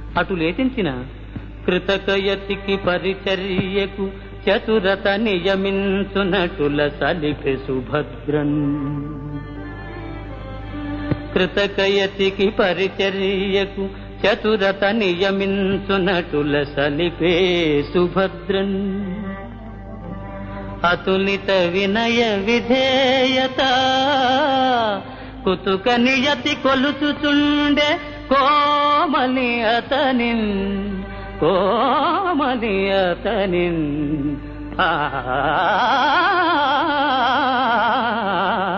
అటు లేచించిన కృతకయతికి పరిచర్యకు చతురత నియమించునటుల సలిపే సుభద్రన్. కృతకయతికి పరిచర్యకు చతురత నియమించునటుల సలిపే సుభద్రన్. అతులిత వినయ విధేయత కుతుక నియతి కొలుచుచుండే కోమలి అతనిన్ కోమలి అతనిన్.